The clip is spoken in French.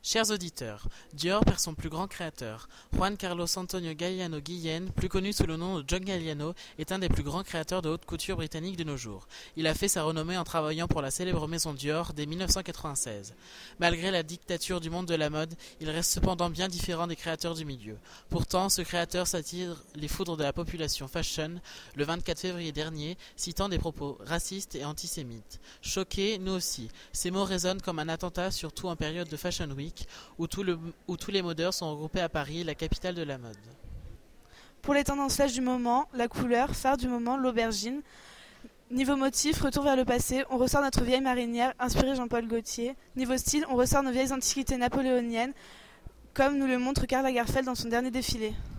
Chers auditeurs, Dior perd son plus grand créateur. Juan Carlos Antonio Galliano Guillen, plus connu sous le nom de John Galliano, est un des plus grands créateurs de haute couture britannique de nos jours. Il a fait sa renommée en travaillant pour la célèbre maison Dior dès 1996. Malgré la dictature du monde de la mode, il reste cependant bien différent des créateurs du milieu. Pourtant, ce créateur s'attire les foudres de la population fashion le 24 février dernier, citant des propos racistes et antisémites. Choqués, nous aussi. Ces mots résonnent comme un attentat, surtout en période de Fashion Week, où tous les modeurs sont regroupés à Paris, la capitale de la mode. Pour les tendances flash du moment, la couleur, phare du moment, l'aubergine. Niveau motif, retour vers le passé, on ressort notre vieille marinière, inspirée Jean-Paul Gaultier. Niveau style, on ressort nos vieilles antiquités napoléoniennes, comme nous le montre Karl Lagerfeld dans son dernier défilé.